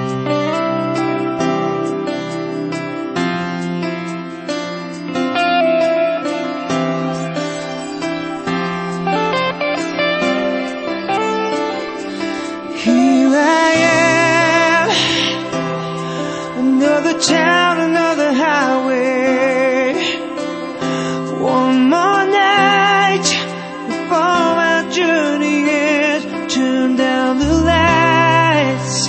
Here I am, another town, another highway. One more night before my journey ends. Turn down the lights,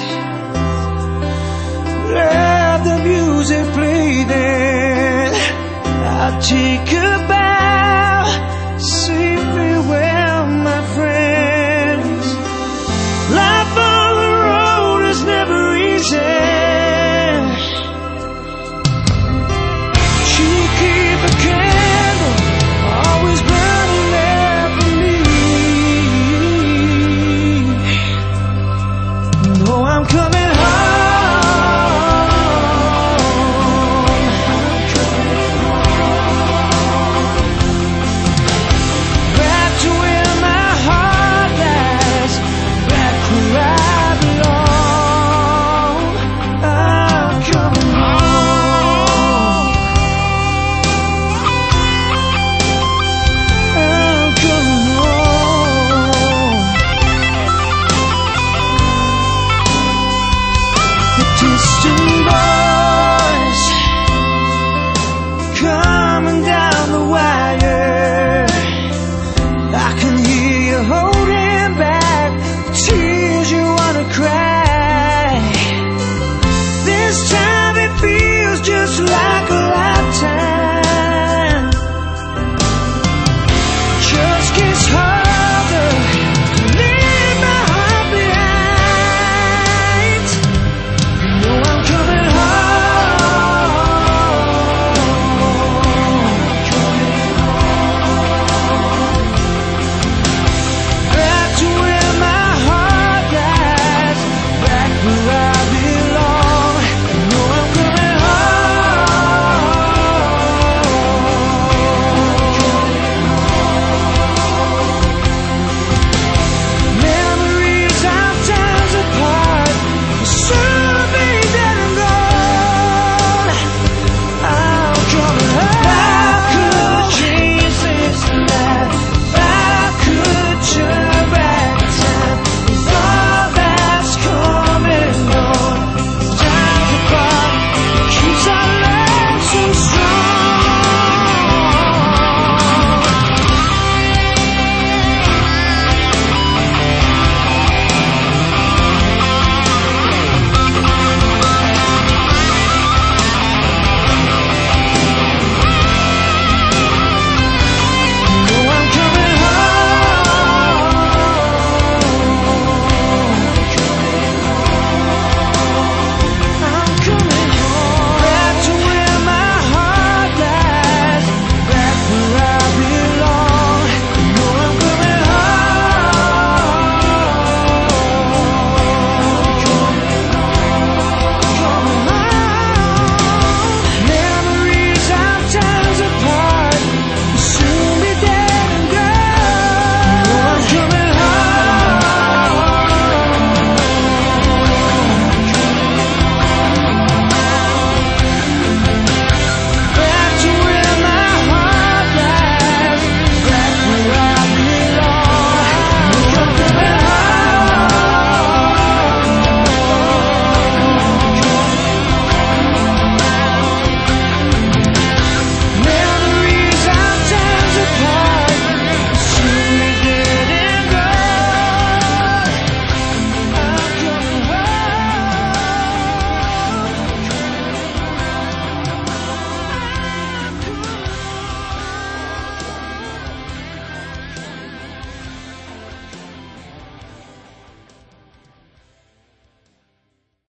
let the music play then. I'll take a bow, say farewell, my friends. Life on the road is never easy. She keep a candle always burning there for me. No, I'm coming home. Back to where my heart lies, back where I belong. I'm coming home. I'm coming home. The distant